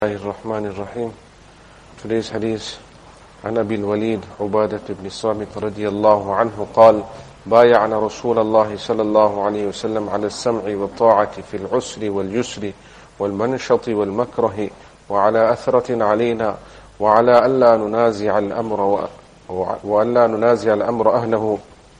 الرحمن الرحيم. Today's hadith عن أبي الوليد عبادة بن الصامت رضي الله عنه قال: بايعنا رسول الله صلى الله عليه وسلم على السمع والطاعة في العسر واليسر والمنشط والمكره وعلى أثرة علينا وعلى ألا ننازع الأمر أهله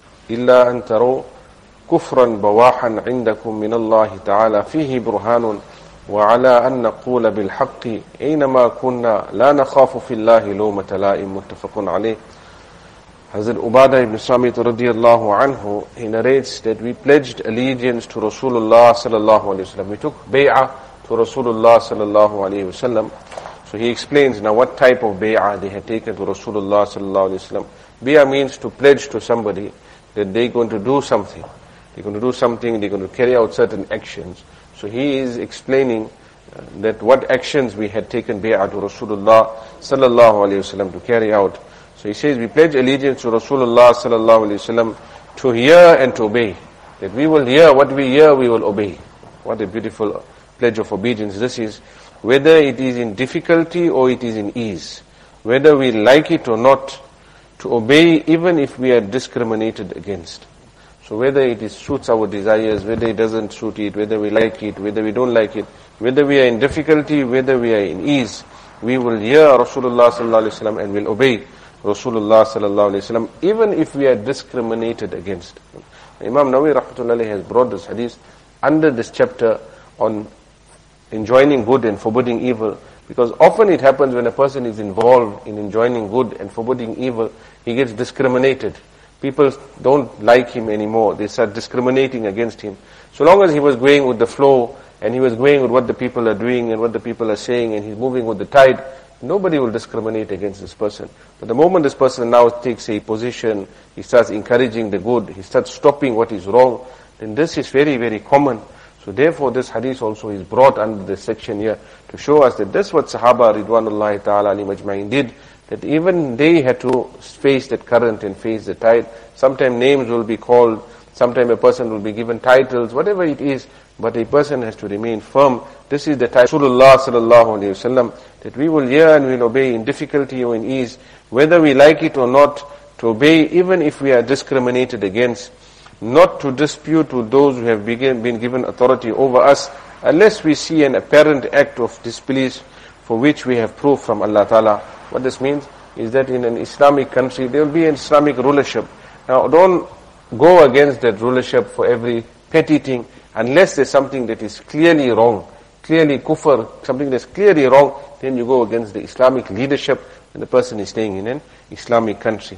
إلا أن تروا كفرا بواحا عندكم من الله تعالى فيه برهان وعلى أن نقول بالحق أينما كنا لا نخاف في الله لومة لائم. متفق عليه. Hazrat Ubadah ibn Samit radiyallahu anhu, he narrates that we pledged allegiance to Rasulullah sallallahu alayhi wasallam. We took bay'ah to Rasulullah sallallahu alayhi wasallam. So he explains now what type of bay'ah they had taken to Rasulullah sallallahu alayhi wasallam. Bay'ah means to pledge to somebody that they're going to do something. They're going to do something, they're going to carry out certain actions. So he is explaining that what actions we had taken bay'ah to Rasulullah sallallahu alayhi wasallam to carry out. So he says, we pledge allegiance to Rasulullah sallallahu alayhi wasallam to hear and to obey. That we will hear, what we hear we will obey. What a beautiful pledge of obedience this is. Whether it is in difficulty or it is in ease. Whether we like it or not, to obey even if we are discriminated against. So whether it suits our desires, whether it doesn't suit it, whether we like it, whether we don't like it, whether we are in difficulty, whether we are in ease, we will hear Rasulullah sallallahu alaihi wasallam and will obey Rasulullah sallallahu alaihi wasallam, even if we are discriminated against. Imam Nawawi rahmatullahi has brought this hadith under this chapter on enjoining good and forbidding evil, because often it happens when a person is involved in enjoining good and forbidding evil, he gets discriminated. People don't like him anymore. They start discriminating against him. So long as he was going with the flow, and he was going with what the people are doing and what the people are saying, and he's moving with the tide, nobody will discriminate against this person. But the moment this person now takes a position, he starts encouraging the good, he starts stopping what is wrong, then this is very, very common. So therefore this hadith also is brought under this section here to show us that that's what Sahaba Ridwanullahi Ta'ala alayhim ajma'in did, that even they had to face that current and face the tide. Sometimes names will be called, sometimes a person will be given titles, whatever it is, but a person has to remain firm. This is the title Rasulullah sallallahu alayhi wasallam, that we will hear and we will obey in difficulty or in ease, whether we like it or not, to obey even if we are discriminated against, not to dispute with those who have been given authority over us, unless we see an apparent act of disbelief for which we have proof from Allah Ta'ala. What this means is that in an Islamic country, there will be an Islamic rulership. Now, don't go against that rulership for every petty thing, unless there's something that is clearly wrong, clearly kufr, something that's clearly wrong, then you go against the Islamic leadership when the person is staying in an Islamic country.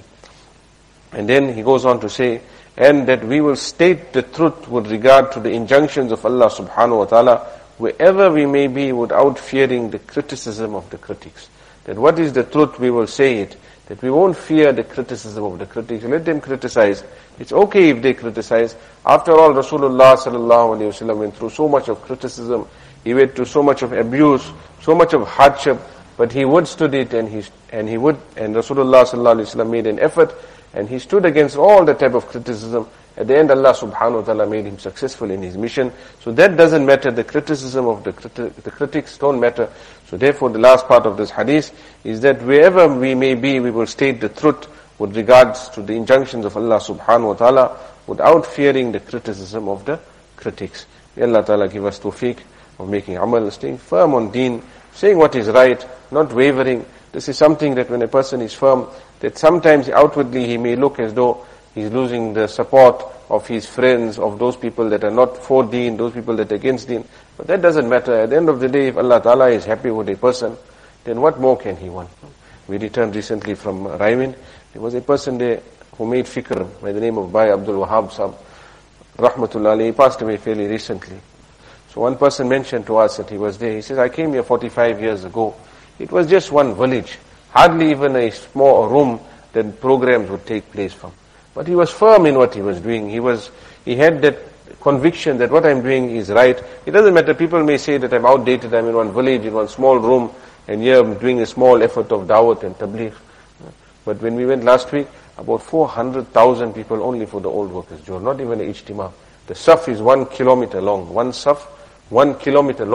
And then he goes on to say, and that we will state the truth with regard to the injunctions of Allah subhanahu wa ta'ala, wherever we may be, without fearing the criticism of the critics. That what is the truth, we will say it. That we won't fear the criticism of the critics. Let them criticize. It's okay if they criticize. After all, Rasulullah sallallahu alayhi wasallam went through so much of criticism. He went through so much of abuse, so much of hardship, but he withstood it, and Rasulullah sallallahu alayhi wasallam made an effort, and he stood against all the type of criticism. At the end, Allah subhanahu wa ta'ala made him successful in his mission. So that doesn't matter. The criticism of the critics don't matter. So therefore, the last part of this hadith is that wherever we may be, we will state the truth with regards to the injunctions of Allah subhanahu wa ta'ala, without fearing the criticism of the critics. May Allah ta'ala give us tawfiq of making amal, staying firm on deen, saying what is right, not wavering. This is something that when a person is firm, that sometimes outwardly he may look as though he's losing the support of his friends, of those people that are not for deen, those people that are against deen. But that doesn't matter. At the end of the day, if Allah Ta'ala is happy with a person, then what more can he want? We returned recently from Raimin. There was a person there who made fikr by the name of Bhai Abdul Wahab Sahab, rahmatullah alayhi. He passed away fairly recently. So one person mentioned to us that he was there. He says, I came here 45 years ago. It was just one village, hardly even a small room that programs would take place from. But he was firm in what he was doing. He had that conviction that what I'm doing is right. It doesn't matter. People may say that I'm outdated. I'm in one village, in one small room, and here I'm doing a small effort of dawat and tabligh. But when we went last week, about 400,000 people only for the old workers' job, not even a ijtima. The saf is 1 kilometer long. One saf, 1 kilometer long,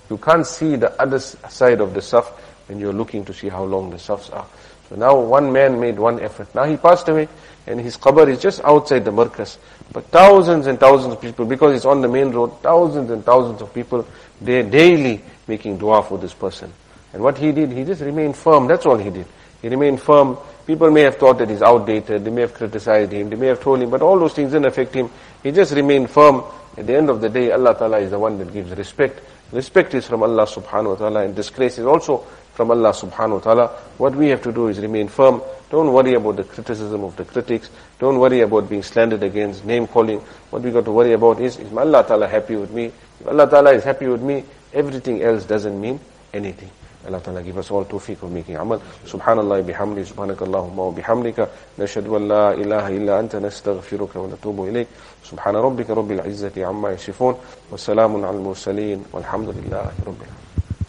You can't see the other side of the saf when you're looking to see how long the safs are. So now one man made one effort. Now he passed away and his qabr is just outside the markas. But thousands and thousands of people, because it's on the main road, thousands and thousands of people, they're daily making dua for this person. And what he did, he just remained firm. That's all he did. He remained firm. People may have thought that he's outdated. They may have criticized him. They may have told him, but all those things didn't affect him. He just remained firm. At the end of the day, Allah Ta'ala is the one that gives respect. Respect is from Allah Subhanahu Wa Ta'ala, and disgrace is also from Allah Subhanahu Wa Ta'ala. What we have to do is remain firm. Don't worry about the criticism of the critics. Don't worry about being slandered against, name calling. What we got to worry about is Allah Ta'ala happy with me? If Allah Ta'ala is happy with me, everything else doesn't mean anything. Allah Ta'ala give us all tawfiq of making amal. Subhanallah bihamdi, subhanakallahumma wa bihamdika, nashhadu an la ilaha illa anta, nastaghfiruka wa natubu ilayk. Subhana rabbika rabbil izzati amma yasifun, wa salamun al mursaleen, walhamdulillahi rabbil alamin.